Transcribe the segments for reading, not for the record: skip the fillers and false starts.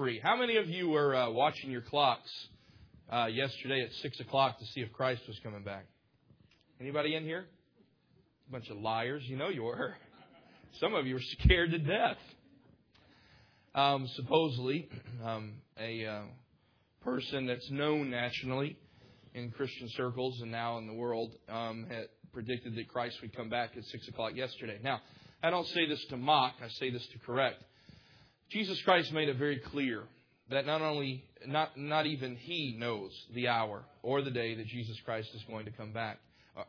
free. How many of you were watching your clocks yesterday at 6 o'clock to see if Christ was coming back? Anybody in here? A bunch of liars. You know you were. Some of you were scared to death. Supposedly, a person that's known nationally in Christian circles and now in the world had predicted that Christ would come back at 6 o'clock yesterday. Now, I don't say this to mock. I say this to correct. Jesus Christ made it very clear that not even He knows the hour or the day that Jesus Christ is going to come back.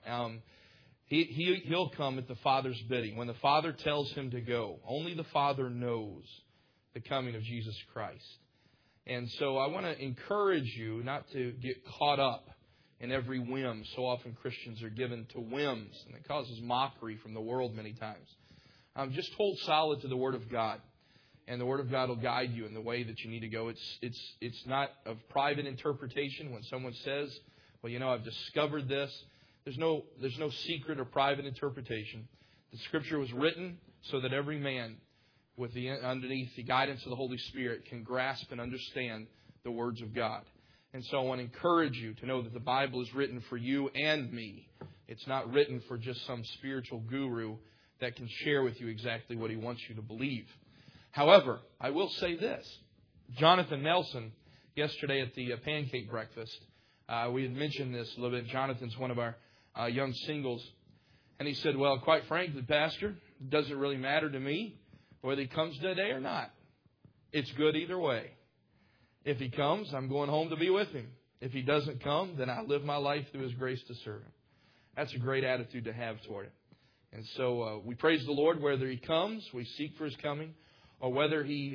He'll come at the Father's bidding. When the Father tells Him to go, only the Father knows the coming of Jesus Christ. And so I want to encourage you not to get caught up in every whim. So often Christians are given to whims, and it causes mockery from the world many times. Just hold solid to the Word of God, and the Word of God will guide you in the way that you need to go. It's not of private interpretation. When someone says, "Well, I've discovered this," there's no secret or private interpretation. The Scripture was written so that every man, underneath the guidance of the Holy Spirit, can grasp and understand the words of God. And so I want to encourage you to know that the Bible is written for you and me. It's not written for just some spiritual guru that can share with you exactly what he wants you to believe. However, I will say this. Jonathan Nelson, yesterday at the pancake breakfast, we had mentioned this a little bit. Jonathan's one of our young singles. And he said, "Well, quite frankly, Pastor, it doesn't really matter to me whether he comes today or not. It's good either way. If he comes, I'm going home to be with him. If he doesn't come, then I live my life through His grace to serve Him." That's a great attitude to have toward it. And so we praise the Lord whether He comes, we seek for His coming, or whether He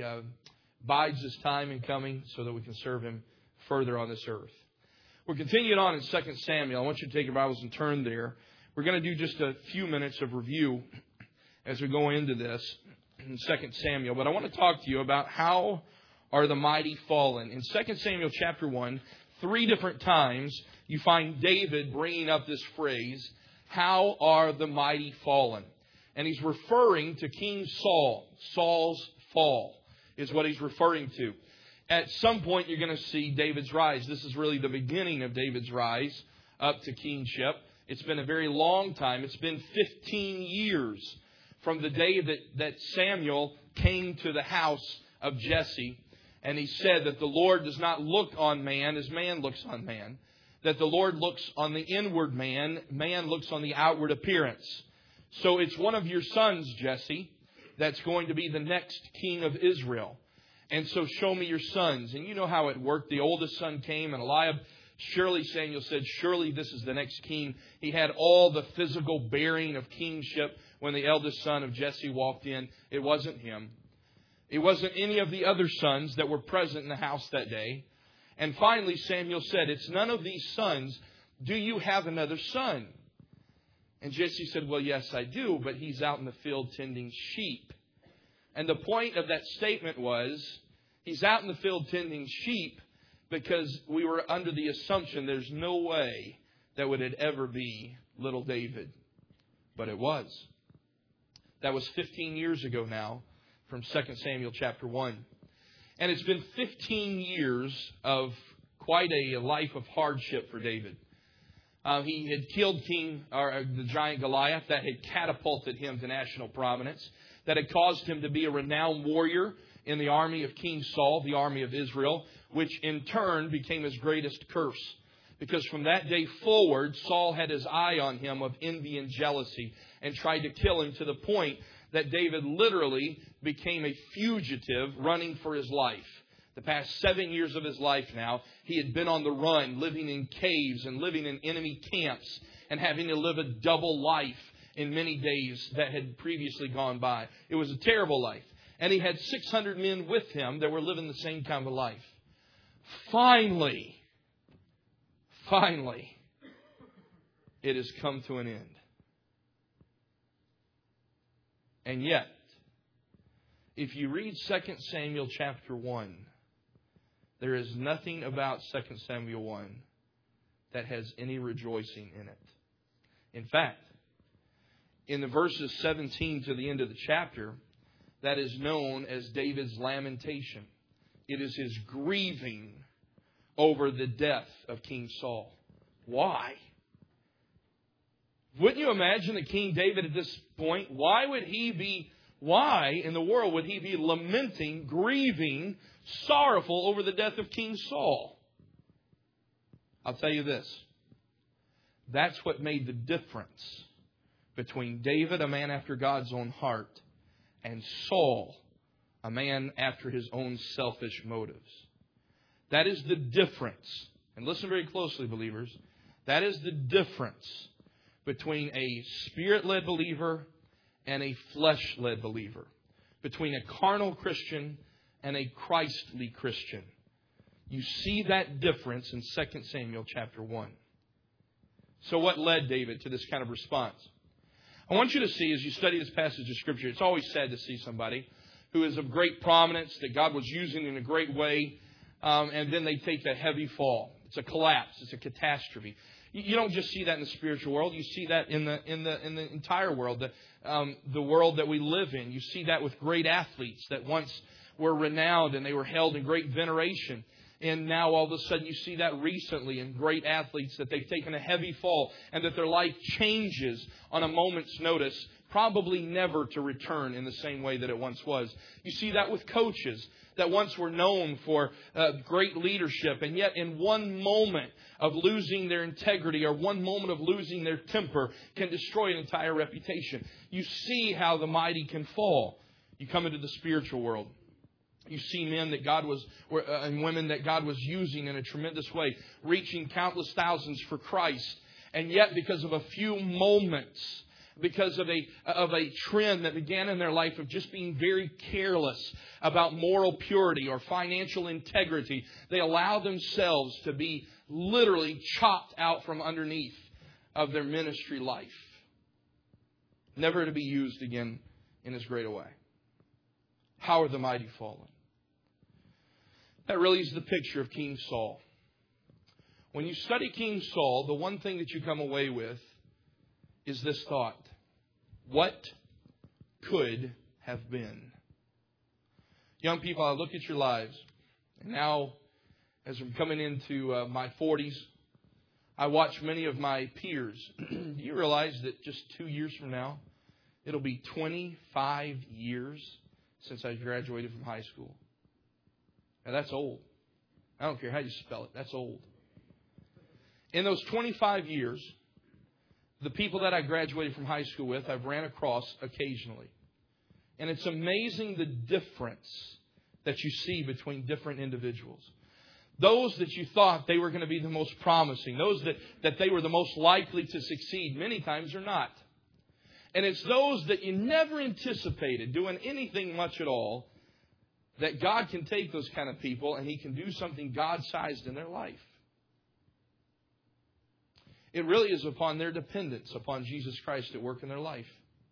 bides His time in coming so that we can serve Him further on this earth. We're continuing on in 2 Samuel. I want you to take your Bibles and turn there. We're going to do just a few minutes of review as we go into this in 2 Samuel. But I want to talk to you about how are the mighty fallen. In 2 Samuel chapter 1, 3 different times you find David bringing up this phrase, "How are the mighty fallen?" And he's referring to King Saul. Saul's fall is what he's referring to. At some point you're going to see David's rise. This is really the beginning of David's rise up to kingship. It's been a very long time. It's been 15 years from the day that Samuel came to the house of Jesse. And he said that the Lord does not look on man as man looks on man. That the Lord looks on the inward man. Man looks on the outward appearance. So it's one of your sons, Jesse, that's going to be the next king of Israel. And so show me your sons. And you know how it worked. The oldest son came, and Eliab. Surely, Samuel said, surely this is the next king. He had all the physical bearing of kingship when the eldest son of Jesse walked in. It wasn't him. It wasn't any of the other sons that were present in the house that day. And finally, Samuel said, "It's none of these sons. Do you have another son?" And Jesse said, "Well, yes, I do, but he's out in the field tending sheep." And the point of that statement was, he's out in the field tending sheep because we were under the assumption there's no way that would ever be little David. But it was. That was 15 years ago now, from 2 Samuel chapter 1. And it's been 15 years of quite a life of hardship for David. He had killed the giant Goliath. That had catapulted him to national prominence. That had caused him to be a renowned warrior in the army of King Saul, the army of Israel, which in turn became his greatest curse. Because from that day forward, Saul had his eye on him of envy and jealousy and tried to kill him to the point that David literally became a fugitive running for his life. The past 7 years of his life now, he had been on the run, living in caves and living in enemy camps and having to live a double life in many days that had previously gone by. It was a terrible life. And he had 600 men with him that were living the same kind of life. Finally, it has come to an end. And yet, if you read 2 Samuel chapter 1, there is nothing about 2 Samuel 1 that has any rejoicing in it. In fact, in the verses 17 to the end of the chapter, that is known as David's lamentation. It is his grieving over the death of King Saul. Why? Wouldn't you imagine that King David at this point, why in the world would he be lamenting, grieving, sorrowful over the death of King Saul? I'll tell you this. That's what made the difference between David, a man after God's own heart, and Saul, a man after his own selfish motives. That is the difference. And listen very closely, believers. That is the difference between a Spirit-led believer and a flesh-led believer. Between a carnal Christian and a Christly Christian. You see that difference in 2 Samuel chapter 1. So what led David to this kind of response? I want you to see, as you study this passage of Scripture, it's always sad to see somebody who is of great prominence, that God was using in a great way, and then they take a heavy fall. It's a collapse. It's a catastrophe. You don't just see that in the spiritual world. You see that in the entire world, the world that we live in. You see that with great athletes that once were renowned and they were held in great veneration. And now all of a sudden you see that recently in great athletes that they've taken a heavy fall and that their life changes on a moment's notice, probably never to return in the same way that it once was. You see that with coaches that once were known for great leadership, and yet in one moment of losing their integrity or one moment of losing their temper can destroy an entire reputation. You see how the mighty can fall. You come into the spiritual world. You see men that God was, and women that God was using in a tremendous way, reaching countless thousands for Christ. And yet, because of a few moments, because of a trend that began in their life of just being very careless about moral purity or financial integrity, they allow themselves to be literally chopped out from underneath of their ministry life, never to be used again in as great a way. How are the mighty fallen? That really is the picture of King Saul. When you study King Saul, the one thing that you come away with is this thought. What could have been? Young people, I look at your lives. And now, as I'm coming into my 40s, I watch many of my peers. Do you realize that just 2 years from now, it'll be 25 years since I graduated from high school? Now, that's old. I don't care how you spell it. That's old. In those 25 years, the people that I graduated from high school with, I've ran across occasionally. And it's amazing the difference that you see between different individuals. Those that you thought they were going to be the most promising, those that they were the most likely to succeed, many times are not. And it's those that you never anticipated doing anything much at all, that God can take those kind of people and He can do something God-sized in their life. It really is upon their dependence upon Jesus Christ at work in their life.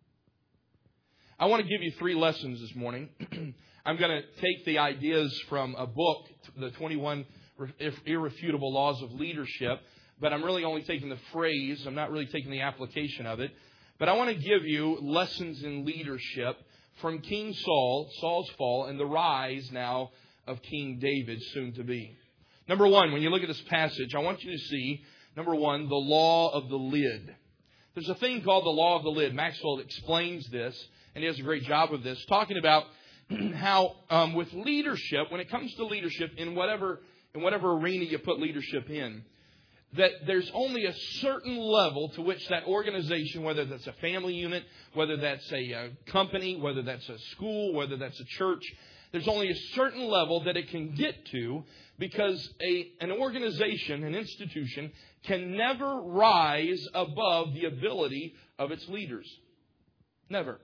I want to give you 3 lessons this morning. I'm going to take the ideas from a book, The 21 Irrefutable Laws of Leadership, but I'm really only taking the phrase. I'm not really taking the application of it. But I want to give you lessons in leadership from King Saul, Saul's fall, and the rise now of King David, soon to be. Number 1, when you look at this passage, I want you to see, number 1, the law of the lid. There's a thing called the law of the lid. Maxwell explains this, and he does a great job of this, talking about how with leadership, when it comes to leadership in whatever arena you put leadership in, that there's only a certain level to which that organization, whether that's a family unit, whether that's a company, whether that's a school, whether that's a church, there's only a certain level that it can get to, because an organization, an institution, can never rise above the ability of its leaders. Never.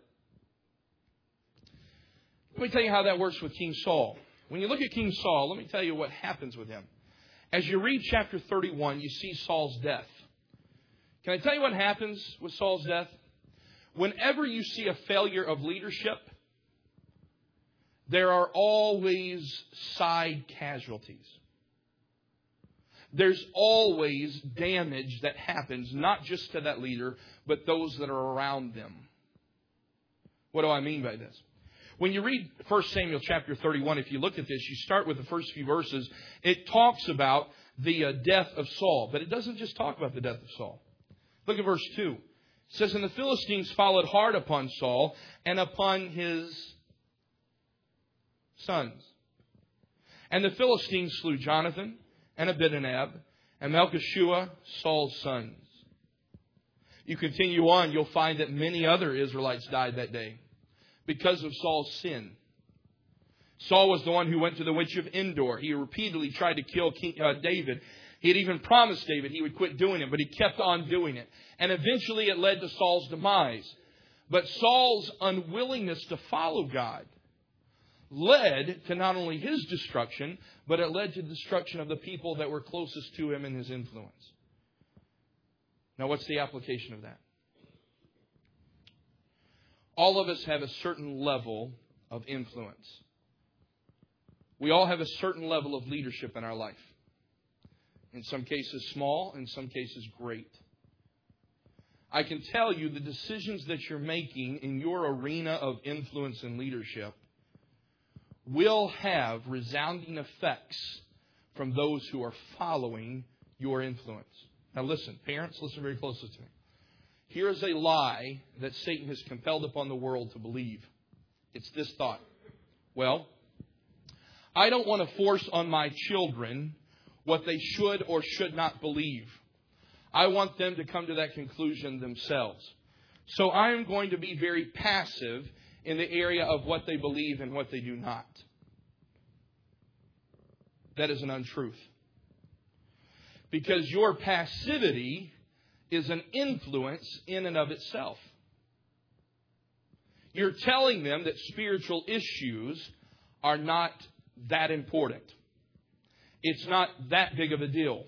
Let me tell you how that works with King Saul. When you look at King Saul, let me tell you what happens with him. As you read chapter 31, you see Saul's death. Can I tell you what happens with Saul's death? Whenever you see a failure of leadership, there are always side casualties. There's always damage that happens, not just to that leader, but those that are around them. What do I mean by this? When you read 1 Samuel chapter 31, if you look at this, you start with the first few verses. It talks about the death of Saul. But it doesn't just talk about the death of Saul. Look at verse 2. It says, "And the Philistines followed hard upon Saul and upon his sons. And the Philistines slew Jonathan and Abinadab and Malchishua, Saul's sons." You continue on, you'll find that many other Israelites died that day because of Saul's sin. Saul was the one who went to the witch of Endor. He repeatedly tried to kill David. He had even promised David he would quit doing it, but he kept on doing it. And eventually it led to Saul's demise. But Saul's unwillingness to follow God led to not only his destruction, but it led to the destruction of the people that were closest to him in his influence. Now, what's the application of that? All of us have a certain level of influence. We all have a certain level of leadership in our life. In some cases small, in some cases great. I can tell you the decisions that you're making in your arena of influence and leadership will have resounding effects from those who are following your influence. Now listen, parents, listen very closely to me. Here is a lie that Satan has compelled upon the world to believe. It's this thought. Well, I don't want to force on my children what they should or should not believe. I want them to come to that conclusion themselves. So I am going to be very passive in the area of what they believe and what they do not. That is an untruth. Because your passivity is an influence in and of itself. You're telling them that spiritual issues are not that important. It's not that big of a deal.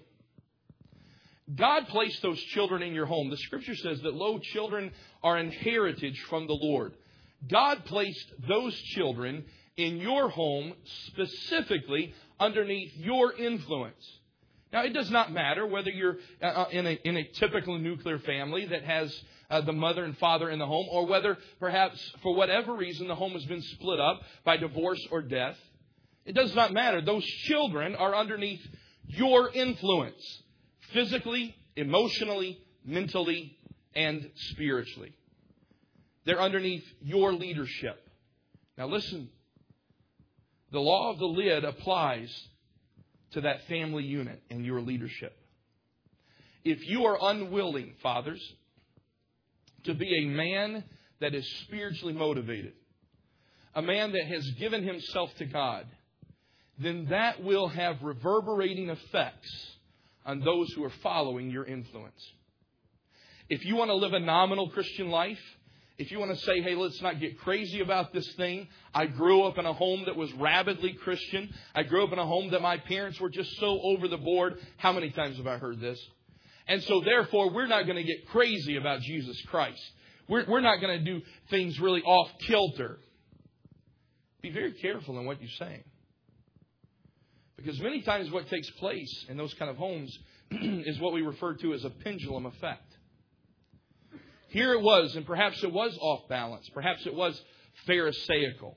God placed those children in your home. The Scripture says that, lo, children are an heritage from the Lord. God placed those children in your home specifically underneath your influence. Now, it does not matter whether you're in a typical nuclear family that has the mother and father in the home, or whether perhaps for whatever reason the home has been split up by divorce or death. It does not matter. Those children are underneath your influence, physically, emotionally, mentally, and spiritually. They're underneath your leadership. Now listen, the law of the lid applies to that family unit and your leadership. If you are unwilling, fathers, to be a man that is spiritually motivated, a man that has given himself to God, then that will have reverberating effects on those who are following your influence. If you want to live a nominal Christian life, if you want to say, hey, let's not get crazy about this thing. I grew up in a home that was rabidly Christian. I grew up in a home that my parents were just so over the board. How many times have I heard this? And so therefore, we're not going to get crazy about Jesus Christ. We're not going to do things really off kilter. Be very careful in what you're saying. Because many times what takes place in those kind of homes is what we refer to as a pendulum effect. Here it was, and perhaps it was off balance. Perhaps it was pharisaical.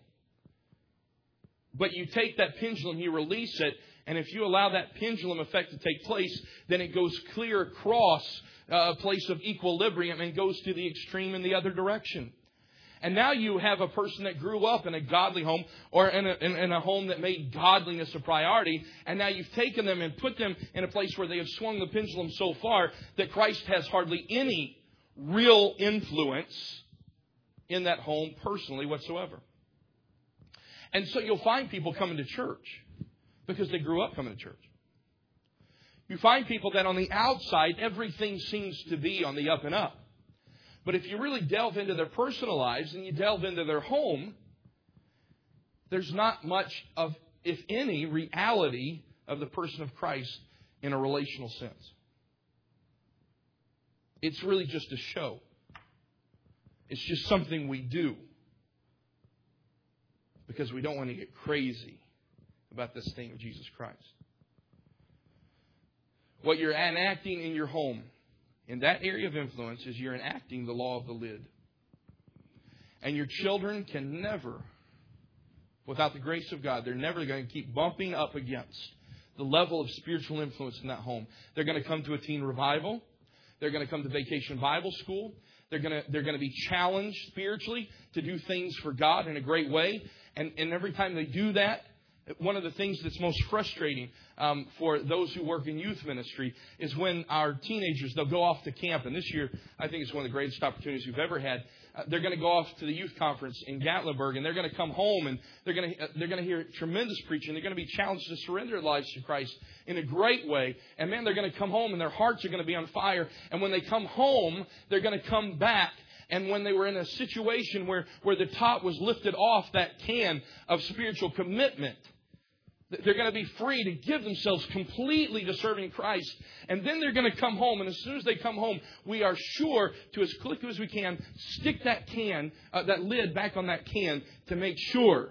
But you take that pendulum, you release it, and if you allow that pendulum effect to take place, then it goes clear across a place of equilibrium and goes to the extreme in the other direction. And now you have a person that grew up in a godly home or in a home that made godliness a priority. And now you've taken them and put them in a place where they have swung the pendulum so far that Christ has hardly any real influence in that home personally whatsoever. And so you'll find people coming to church because they grew up coming to church. You find people that on the outside, everything seems to be on the up and up. But if you really delve into their personal lives and you delve into their home, there's not much of, if any, reality of the person of Christ in a relational sense. It's really just a show. It's just something we do because we don't want to get crazy about this thing of Jesus Christ. What you're enacting in your home, in that area of influence, is you're enacting the law of the lid. And your children can never without the grace of God, they're never going to keep bumping up against the level of spiritual influence in that home. They're going to come to a teen revival. They're going to come to Vacation Bible School. They're going to be challenged spiritually to do things for God in a great way. And every time they do that, one of the things that's most frustrating for those who work in youth ministry is when our teenagers, they'll go off to camp. And this year, I think it's one of the greatest opportunities we've ever had. They're going to go off to the youth conference in Gatlinburg, and they're going to come home, and they're going to hear tremendous preaching. They're going to be challenged to surrender their lives to Christ in a great way. And man, they're going to come home, and their hearts are going to be on fire. And when they come home, they're going to come back. And when they were in a situation where the top was lifted off that can of spiritual commitment, they're going to be free to give themselves completely to serving Christ. And then they're going to come home. And as soon as they come home, we are sure to, as quickly as we can, stick that can, that lid back on that can to make sure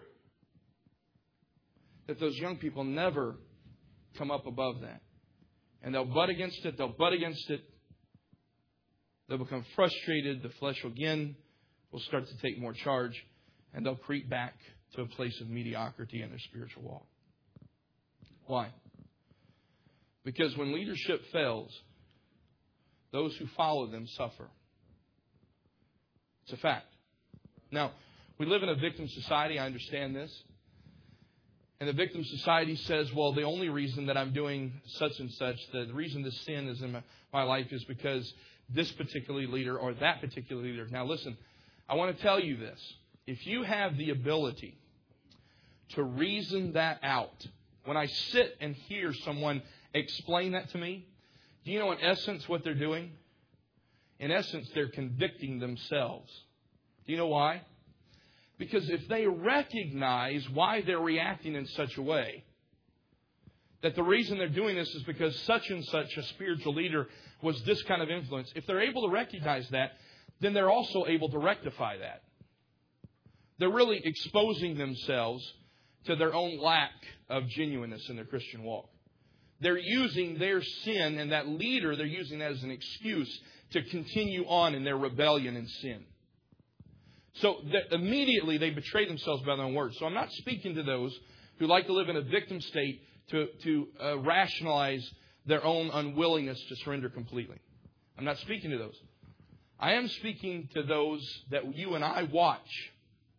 that those young people never come up above that. And they'll butt against it. They'll butt against it. They'll become frustrated. The flesh again will start to take more charge. And they'll creep back to a place of mediocrity in their spiritual walk. Why? Because when leadership fails, those who follow them suffer. It's a fact. Now, we live in a victim society. I understand this. And the victim society says, well, the only reason that I'm doing such and such, the reason this sin is in my life is because this particular leader or that particular leader. Now, listen, I want to tell you this. If you have the ability to reason that out, when I sit and hear someone explain that to me, do you know in essence what they're doing? In essence, they're convicting themselves. Do you know why? Because if they recognize why they're reacting in such a way, that the reason they're doing this is because such and such a spiritual leader was this kind of influence, if they're able to recognize that, then they're also able to rectify that. They're really exposing themselves to their own lack of genuineness in their Christian walk. They're using their sin and that leader, they're using that as an excuse to continue on in their rebellion and sin. So immediately they betray themselves by their own words. So I'm not speaking to those who like to live in a victim state to rationalize their own unwillingness to surrender completely. I'm not speaking to those. I am speaking to those that you and I watch.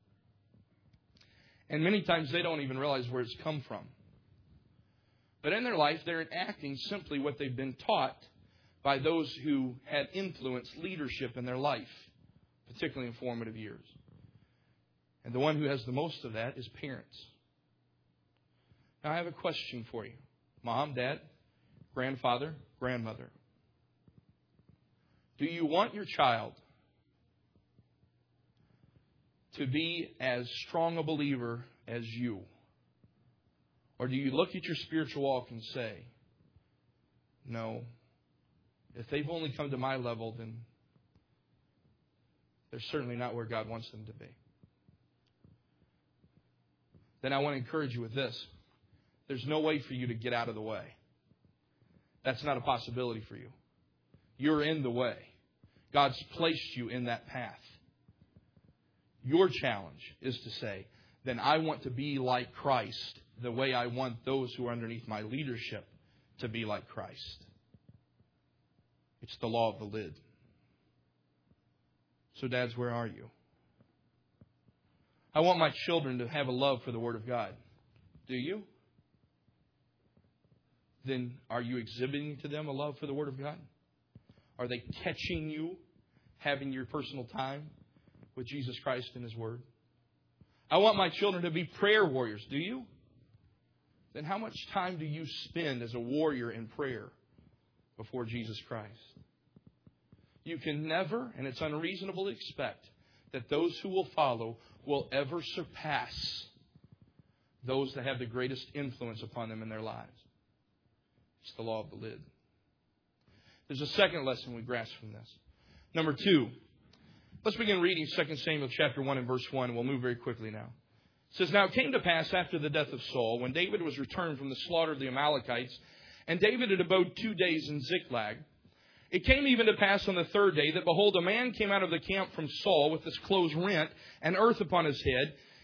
And many times they don't even realize where it's come from. But in their life, they're enacting simply what they've been taught by those who had influenced leadership in their life, particularly in formative years. And the one who has the most of that is parents. Now, I have a question for you. Mom, Dad, grandfather, grandmother. Do you want your child to be as strong a believer as you? Or do you look at your spiritual walk and say, no, if they've only come to my level, then they're certainly not where God wants them to be. Then I want to encourage you with this. There's no way for you to get out of the way. That's not a possibility for you. You're in the way. God's placed you in that path. Your challenge is to say, then I want to be like Christ the way I want those who are underneath my leadership to be like Christ. It's the law of the lid. So dads, where are you? I want my children to have a love for the Word of God. Do you? Then are you exhibiting to them a love for the Word of God? Are they catching you having your personal time with Jesus Christ and His Word? I want my children to be prayer warriors. Do you? Then how much time do you spend as a warrior in prayer before Jesus Christ? You can never, and it's unreasonable to expect, that those who will follow will ever surpass those that have the greatest influence upon them in their lives. It's the law of the lid. There's a second lesson we grasp from this. Number 2. Let's begin reading 2 Samuel chapter 1 and verse 1. We'll move very quickly now. It says, Now it came to pass after the death of Saul, when David was returned from the slaughter of the Amalekites, and David had abode 2 days in Ziklag. It came even to pass on the 3rd day that, behold, a man came out of the camp from Saul with his clothes rent and earth upon his head.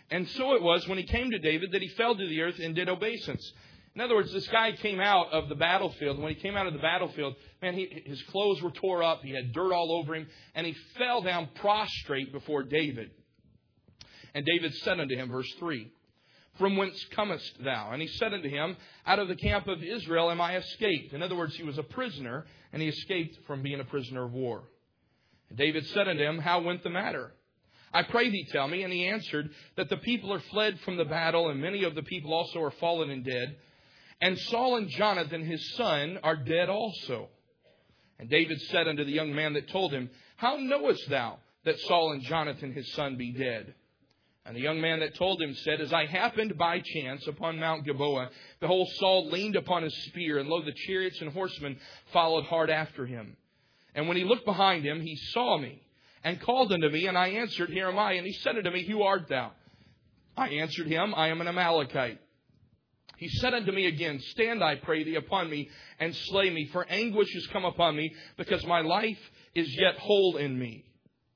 And so it was when he came to David that he fell to the earth and did obeisance. In other words, this guy came out of the battlefield. When he came out of the battlefield, man, his clothes were tore up. He had dirt all over him. And he fell down prostrate before David. And David said unto him, verse 3, From whence comest thou? And he said unto him, Out of the camp of Israel am I escaped. In other words, he was a prisoner, and he escaped from being a prisoner of war. And David said unto him, How went the matter? I pray thee, tell me. And he answered, That the people are fled from the battle, and many of the people also are fallen and dead. And Saul and Jonathan his son are dead also. And David said unto the young man that told him, How knowest thou that Saul and Jonathan his son be dead? And the young man that told him said, As I happened by chance upon Mount Gilboa, behold, Saul leaned upon his spear, and lo, the chariots and horsemen followed hard after him. And when he looked behind him, he saw me, and called unto me, and I answered, Here am I. And he said unto me, Who art thou? I answered him, I am an Amalekite. He said unto me again, Stand, I pray thee, upon me, and slay me, for anguish is come upon me, because my life is yet whole in me.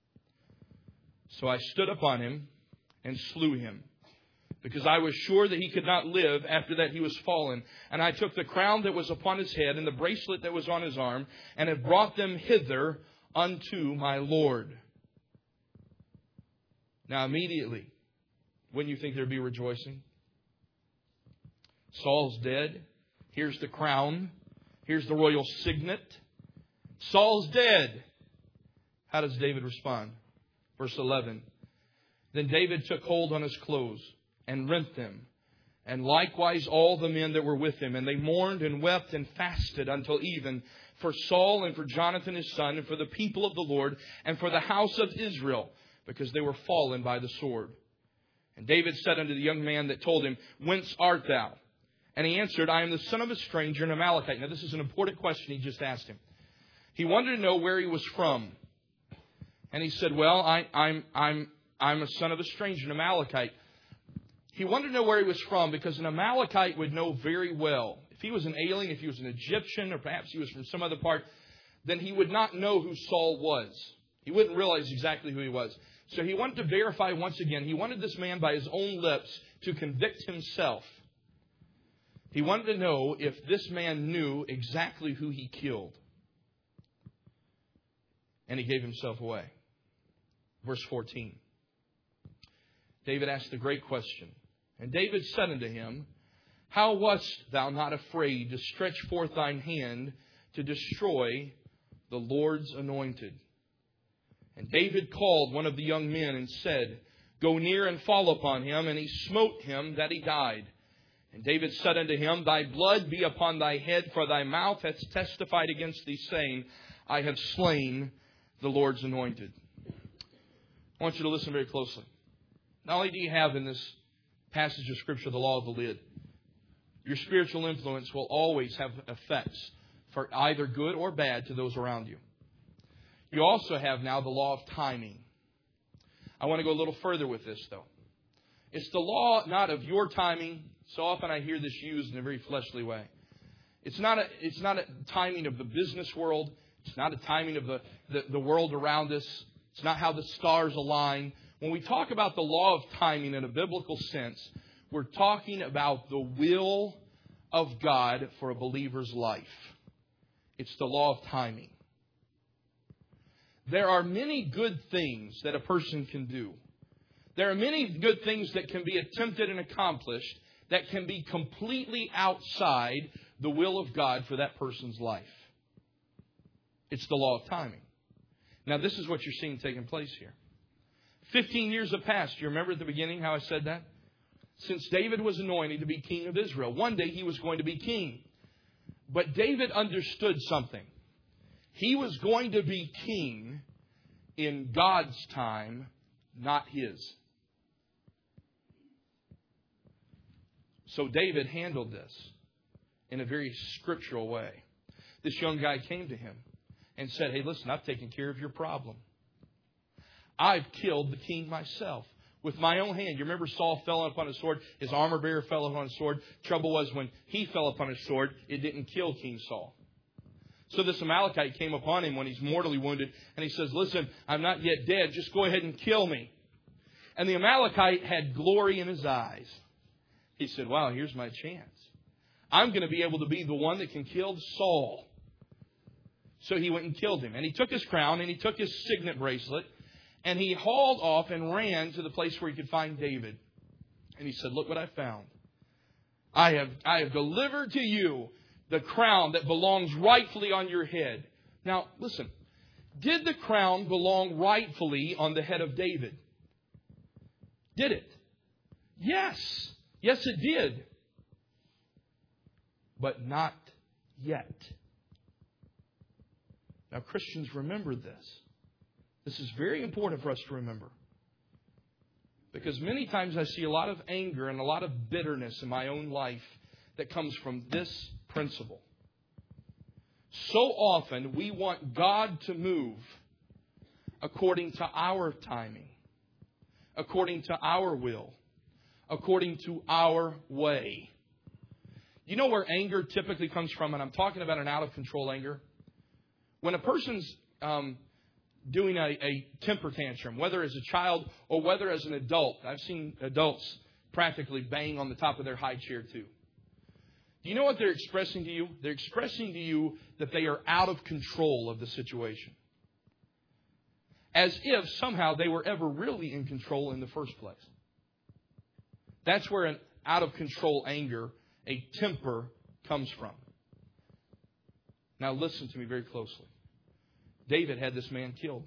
So I stood upon him, and slew him, because I was sure that he could not live after that he was fallen. And I took the crown that was upon his head, and the bracelet that was on his arm, and have brought them hither unto my Lord. Now immediately, wouldn't you think there'd be rejoicing? Saul's dead. Here's the crown. Here's the royal signet. Saul's dead. How does David respond? Verse 11. Then David took hold on his clothes and rent them, and likewise all the men that were with him. And they mourned and wept and fasted until even for Saul and for Jonathan his son, and for the people of the Lord, and for the house of Israel, because they were fallen by the sword. And David said unto the young man that told him, Whence art thou? And he answered, I am the son of a stranger, an Amalekite. Now this is an important question he just asked him. He wanted to know where he was from. And he said, Well, I'm a son of a stranger, an Amalekite. He wanted to know where he was from because an Amalekite would know very well. If he was an alien, if he was an Egyptian, or perhaps he was from some other part, then he would not know who Saul was. He wouldn't realize exactly who he was. So he wanted to verify once again. He wanted this man by his own lips to convict himself. He wanted to know if this man knew exactly who he killed. And he gave himself away. Verse 14. David asked the great question. And David said unto him, How wast thou not afraid to stretch forth thine hand to destroy the Lord's anointed? And David called one of the young men and said, Go near and fall upon him. And he smote him that he died. And David said unto him, Thy blood be upon thy head, for thy mouth hath testified against thee, saying, I have slain the Lord's anointed. I want you to listen very closely. Not only do you have in this passage of Scripture the law of the lid, your spiritual influence will always have effects for either good or bad to those around you. You also have now the law of timing. I want to go a little further with this, though. It's the law not of your timing. So often I hear this used in a very fleshly way. It's not a timing of the business world. It's not a timing of the world around us. It's not how the stars align. When we talk about the law of timing in a biblical sense, we're talking about the will of God for a believer's life. It's the law of timing. There are many good things that a person can do. There are many good things that can be attempted and accomplished that can be completely outside the will of God for that person's life. It's the law of timing. Now, this is what you're seeing taking place here. 15 years have passed. You remember at the beginning how I said that? Since David was anointed to be king of Israel. One day he was going to be king. But David understood something. He was going to be king in God's time, not his. So David handled this in a very scriptural way. This young guy came to him and said, Hey, listen, I've taken care of your problem. I've killed the king myself with my own hand. You remember Saul fell upon his sword. His armor bearer fell upon his sword. Trouble was when he fell upon his sword, it didn't kill King Saul. So this Amalekite came upon him when he's mortally wounded. And he says, Listen, I'm not yet dead. Just go ahead and kill me. And the Amalekite had glory in his eyes. He said, wow, here's my chance. I'm going to be able to be the one that can kill Saul. So he went and killed him. And he took his crown and he took his signet bracelet. And he hauled off and ran to the place where he could find David. And he said, look what I found. I have delivered to you the crown that belongs rightfully on your head. Now, listen. Did the crown belong rightfully on the head of David? Did it? Yes. Yes, it did. But not yet. Now, Christians, remember this. This is very important for us to remember. Because many times I see a lot of anger and a lot of bitterness in my own life that comes from this principle. So often we want God to move according to our timing, according to our will, according to our way. You know where anger typically comes from? And I'm talking about an out-of-control anger. When a person's doing a temper tantrum, whether as a child or whether as an adult, I've seen adults practically bang on the top of their high chair too. Do you know what they're expressing to you? They're expressing to you that they are out of control of the situation. As if somehow they were ever really in control in the first place. That's where an out-of-control anger, a temper, comes from. Now listen to me very closely. David had this man killed.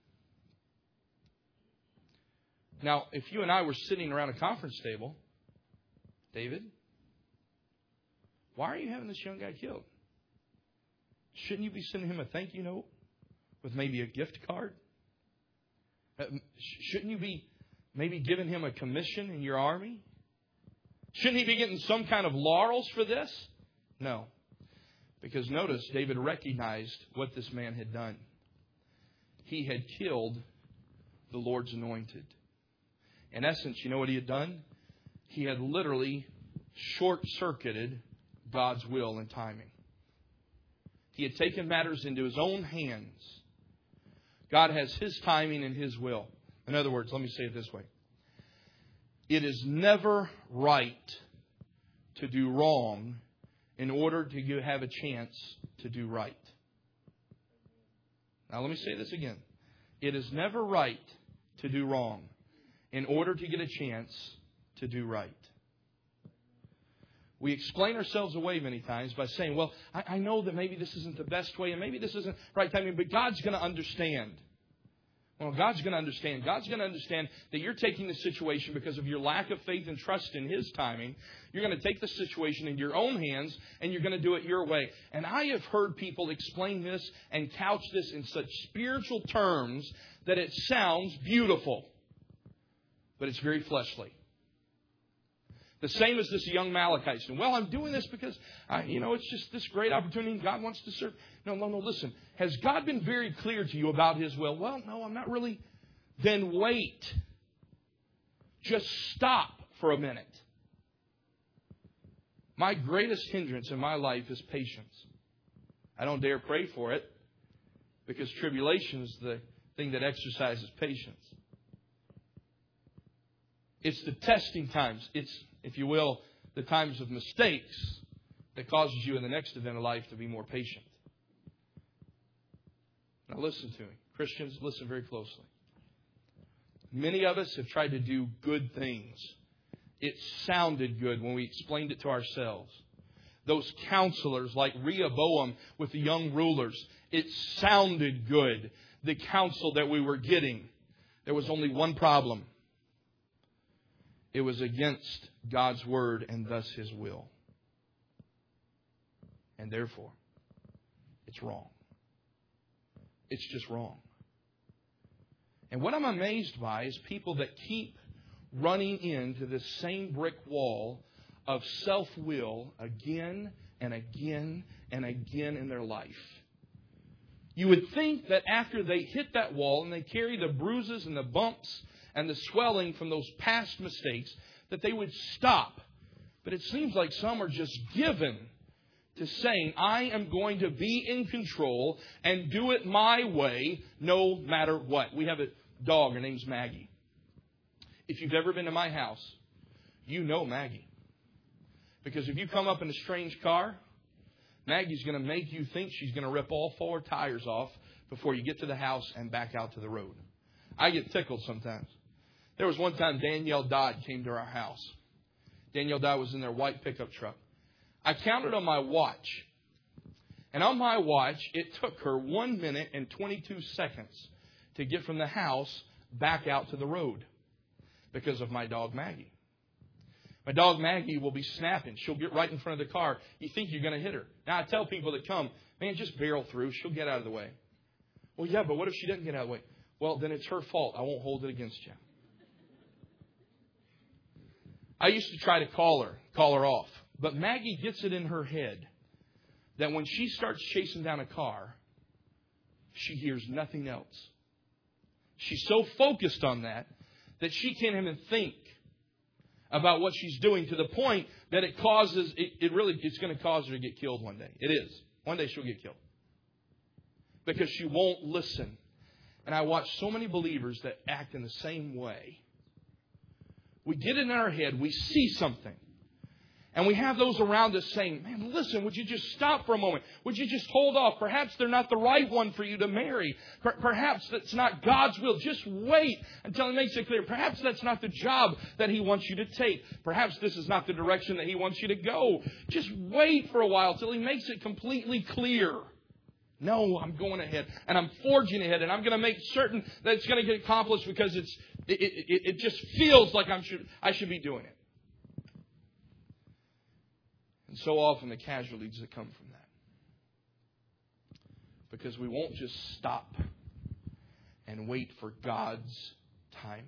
Now, if you and I were sitting around a conference table, David, why are you having this young guy killed? Shouldn't you be sending him a thank you note with maybe a gift card? Shouldn't you be maybe giving him a commission in your army? Shouldn't he be getting some kind of laurels for this? No. Because notice, David recognized what this man had done. He had killed the Lord's anointed. In essence, you know what he had done? He had literally short-circuited God's will and timing. He had taken matters into his own hands. God has His timing and His will. In other words, let me say it this way. It is never right to do wrong in order to have a chance to do right. Now let me say this again. It is never right to do wrong in order to get a chance to do right. We explain ourselves away many times by saying, well, I know that maybe this isn't the best way and maybe this isn't the right timing, but God's going to understand. Well, God's going to understand. God's going to understand that you're taking the situation because of your lack of faith and trust in His timing. You're going to take the situation in your own hands and you're going to do it your way. And I have heard people explain this and couch this in such spiritual terms that it sounds beautiful, but it's very fleshly. The same as this young Amalekite saying, well, I'm doing this because, it's just this great opportunity and God wants to serve. No, listen. Has God been very clear to you about His will? Well, no, I'm not really. Then wait. Just stop for a minute. My greatest hindrance in my life is patience. I don't dare pray for it because tribulation is the thing that exercises patience. It's the testing times. It's, if you will, the times of mistakes that causes you in the next event of life to be more patient. Now listen to me. Christians, listen very closely. Many of us have tried to do good things. It sounded good when we explained it to ourselves. Those counselors like Rehoboam with the young rulers, it sounded good, the counsel that we were getting. There was only one problem. It was against God's word and thus His will. And therefore, it's wrong. It's just wrong. And what I'm amazed by is people that keep running into this same brick wall of self-will again and again and again in their life. You would think that after they hit that wall and they carry the bruises and the bumps and the swelling from those past mistakes, that they would stop. But it seems like some are just given to saying, I am going to be in control and do it my way no matter what. We have a dog. Her name's Maggie. If you've ever been to my house, you know Maggie. Because if you come up in a strange car, Maggie's going to make you think she's going to rip all 4 tires off before you get to the house and back out to the road. I get tickled sometimes. There was one time Danielle Dodd came to our house. Danielle Dodd was in their white pickup truck. I counted on my watch. And on my watch, it took her 1 minute and 22 seconds to get from the house back out to the road because of my dog Maggie. My dog Maggie will be snapping. She'll get right in front of the car. You think you're going to hit her. Now, I tell people that come, man, just barrel through. She'll get out of the way. Well, yeah, but what if she doesn't get out of the way? Well, then it's her fault. I won't hold it against you. I used to try to call her off. But Maggie gets it in her head that when she starts chasing down a car, she hears nothing else. She's so focused on that she can't even think about what she's doing, to the point that it's going to cause her to get killed one day. It is. One day she'll get killed. Because she won't listen. And I watch so many believers that act in the same way. We get it in our head. We see something. And we have those around us saying, man, listen, would you just stop for a moment? Would you just hold off? Perhaps they're not the right one for you to marry. Perhaps that's not God's will. Just wait until He makes it clear. Perhaps that's not the job that He wants you to take. Perhaps this is not the direction that He wants you to go. Just wait for a while till He makes it completely clear. No, I'm going ahead and I'm forging ahead and I'm going to make certain that it's going to get accomplished because it just feels like I should be doing it. And so often the casualties that come from that. Because we won't just stop and wait for God's timing.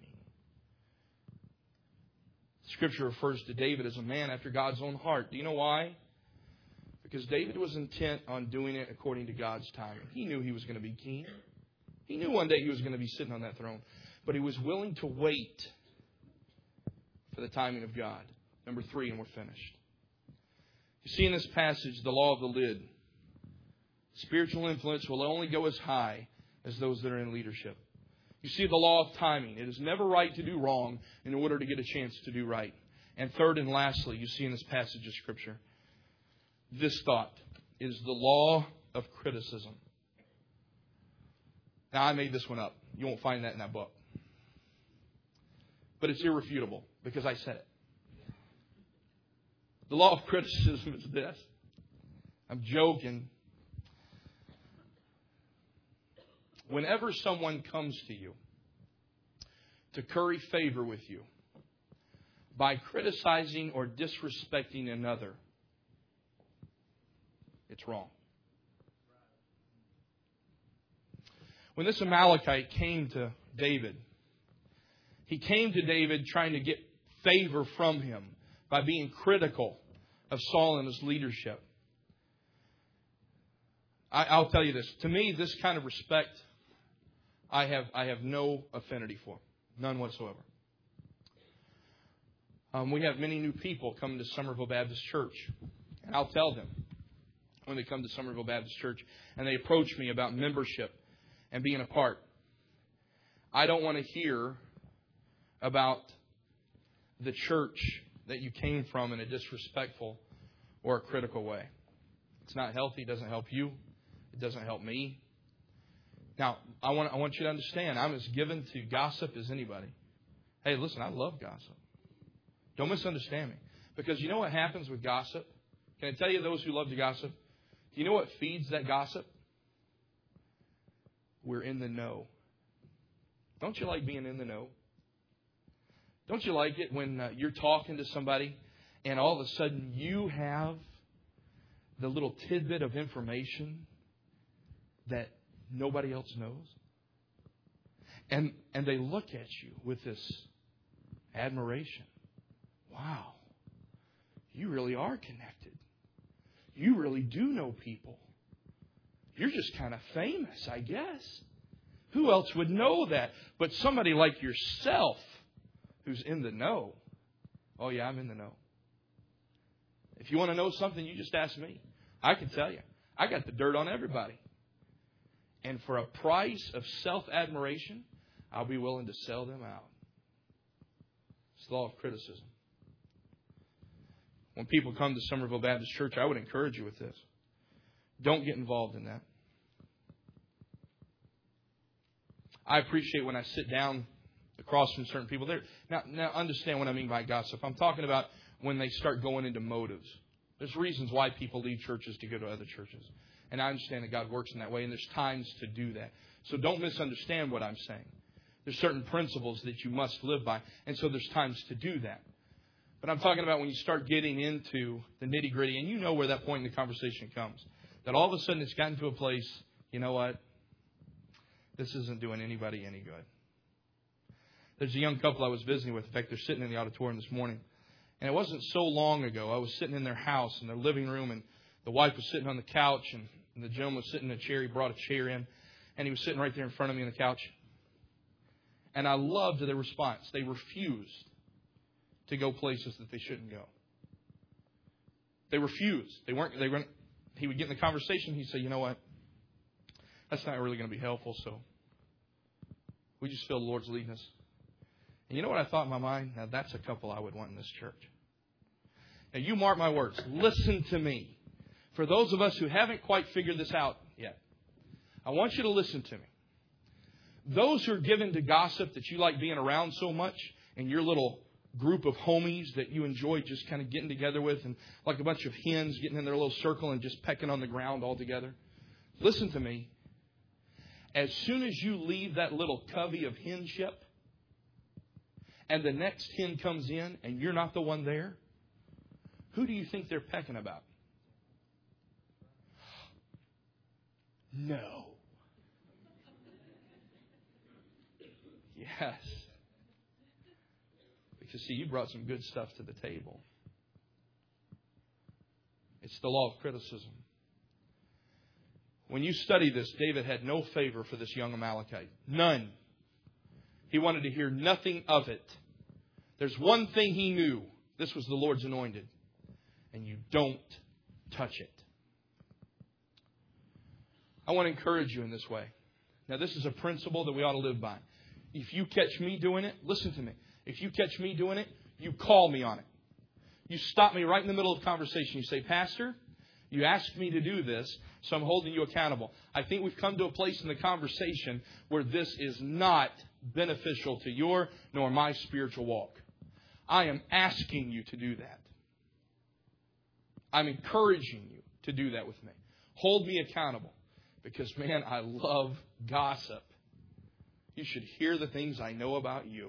Scripture refers to David as a man after God's own heart. Do you know why? Because David was intent on doing it according to God's timing. He knew he was going to be king. He knew one day he was going to be sitting on that throne. But he was willing to wait for the timing of God. Number 3, and we're finished. You see in this passage the law of the lid. Spiritual influence will only go as high as those that are in leadership. You see the law of timing. It is never right to do wrong in order to get a chance to do right. And third and lastly, you see in this passage of Scripture, this thought is the law of criticism. Now, I made this one up. You won't find that in that book. But it's irrefutable because I said it. The law of criticism is this. I'm joking. Whenever someone comes to you to curry favor with you by criticizing or disrespecting another, it's wrong. When this Amalekite came to David, he came to David trying to get favor from him by being critical of Saul and his leadership. I'll tell you this. To me, this kind of respect, I have no affinity for. None whatsoever. We have many new people coming to Somerville Baptist Church. And I'll tell them when they come to Somerville Baptist Church and they approach me about membership and being a part. I don't want to hear about the church that you came from in a disrespectful or a critical way. It's not healthy. It doesn't help you. It doesn't help me. Now, I want you to understand, I'm as given to gossip as anybody. Hey, listen, I love gossip. Don't misunderstand me. Because you know what happens with gossip? Can I tell you those who love to gossip? Do you know what feeds that gossip? We're in the know. Don't you like being in the know? Don't you like it when you're talking to somebody and all of a sudden you have the little tidbit of information that nobody else knows? And they look at you with this admiration. Wow, you really are connected. You really do know people. You're just kind of famous, I guess. Who else would know that? But somebody like yourself who's in the know. Oh, yeah, I'm in the know. If you want to know something, you just ask me. I can tell you. I got the dirt on everybody. And for a price of self-admiration, I'll be willing to sell them out. It's the law of criticism. When people come to Somerville Baptist Church, I would encourage you with this. Don't get involved in that. I appreciate when I sit down across from certain people. Now understand what I mean by gossip. I'm talking about when they start going into motives. There's reasons why people leave churches to go to other churches. And I understand that God works in that way, and there's times to do that. So don't misunderstand what I'm saying. There's certain principles that you must live by, and so there's times to do that. But I'm talking about when you start getting into the nitty-gritty, and you know where that point in the conversation comes. That all of a sudden it's gotten to a place, you know what? This isn't doing anybody any good. There's a young couple I was visiting with. In fact, they're sitting in the auditorium this morning. And it wasn't so long ago. I was sitting in their house, in their living room, and the wife was sitting on the couch, and the gentleman was sitting in a chair. He brought a chair in, and he was sitting right there in front of me on the couch. And I loved their response. They refused to go places that they shouldn't go. They refused. He would get in the conversation. He'd say, you know what? That's not really going to be helpful, so we just feel the Lord's leading us. And you know what I thought in my mind? Now, that's a couple I would want in this church. Now, you mark my words. Listen to me. For those of us who haven't quite figured this out yet, I want you to listen to me. Those who are given to gossip that you like being around so much, and your little group of homies that you enjoy just kind of getting together with, and like a bunch of hens getting in their little circle and just pecking on the ground all together. Listen to me. As soon as you leave that little covey of henship, and the next hen comes in and you're not the one there, who do you think they're pecking about? No. Yes. Because, see, you brought some good stuff to the table. It's the law of criticism. When you study this, David had no favor for this young Amalekite. None. He wanted to hear nothing of it. There's one thing he knew. This was the Lord's anointed. And you don't touch it. I want to encourage you in this way. Now, this is a principle that we ought to live by. If you catch me doing it, listen to me. If you catch me doing it, you call me on it. You stop me right in the middle of the conversation. You say, Pastor, you asked me to do this, so I'm holding you accountable. I think we've come to a place in the conversation where this is not beneficial to your nor my spiritual walk. I am asking you to do that. I'm encouraging you to do that with me. Hold me accountable. Because, man, I love gossip. You should hear the things I know about you.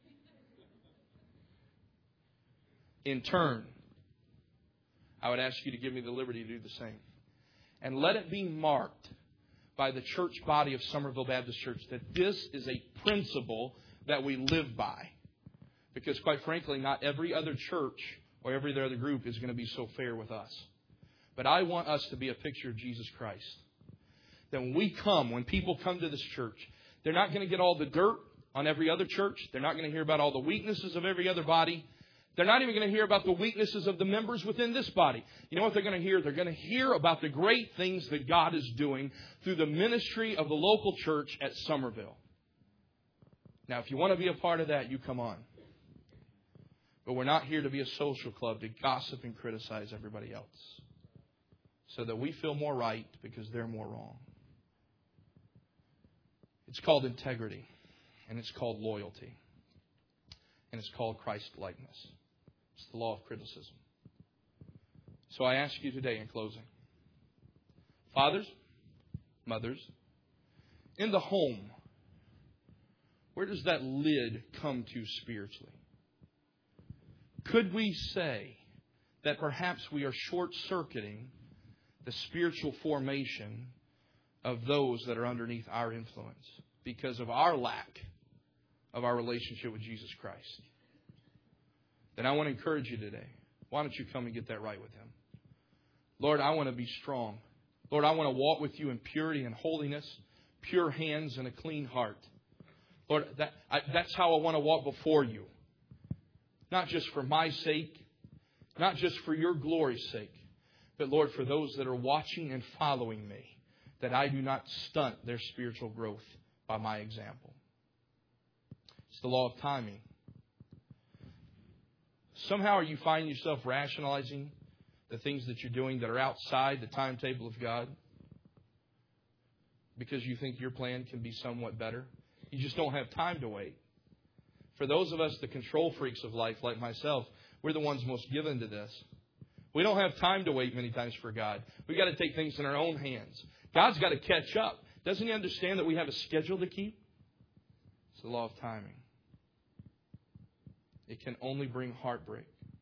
In turn, I would ask you to give me the liberty to do the same. And let it be marked by the church body of Somerville Baptist Church that this is a principle that we live by. Because, quite frankly, not every other church or every other group is going to be so fair with us. But I want us to be a picture of Jesus Christ. That when people come to this church, they're not going to get all the dirt on every other church. They're not going to hear about all the weaknesses of every other body. They're not even going to hear about the weaknesses of the members within this body. You know what they're going to hear? They're going to hear about the great things that God is doing through the ministry of the local church at Somerville. Now, if you want to be a part of that, you come on. But we're not here to be a social club to gossip and criticize everybody else so that we feel more right because they're more wrong. It's called integrity, and it's called loyalty, and it's called Christ-likeness. It's the law of criticism. So I ask you today in closing, fathers, mothers, in the home, where does that lid come to spiritually? Could we say that perhaps we are short-circuiting the spiritual formation of those that are underneath our influence because of our lack of our relationship with Jesus Christ? Then I want to encourage you today. Why don't you come and get that right with Him? Lord, I want to be strong. Lord, I want to walk with you in purity and holiness, pure hands and a clean heart. Lord, that's how I want to walk before you. Not just for my sake, not just for your glory's sake, but Lord, for those that are watching and following me, that I do not stunt their spiritual growth by my example. It's the law of timing. Somehow are you finding yourself rationalizing the things that you're doing that are outside the timetable of God because you think your plan can be somewhat better? You just don't have time to wait. For those of us, the control freaks of life, like myself, we're the ones most given to this. We don't have time to wait many times for God. We've got to take things in our own hands. God's got to catch up. Doesn't He understand that we have a schedule to keep? It's the law of timing. It can only bring heartbreak.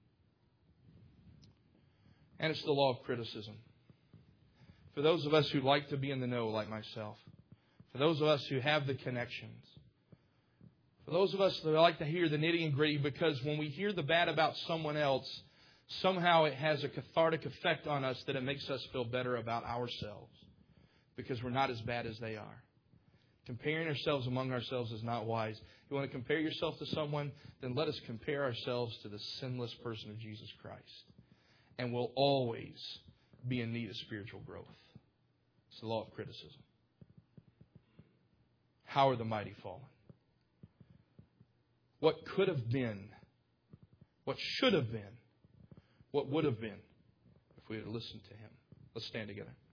And it's the law of criticism. For those of us who like to be in the know, like myself, for those of us who have the connections, for those of us that like to hear the nitty and gritty, because when we hear the bad about someone else, somehow it has a cathartic effect on us that it makes us feel better about ourselves because we're not as bad as they are. Comparing ourselves among ourselves is not wise. If you want to compare yourself to someone, then let us compare ourselves to the sinless person of Jesus Christ. And we'll always be in need of spiritual growth. It's the law of criticism. How are the mighty fallen? What could have been, what should have been, what would have been if we had listened to Him. Let's stand together.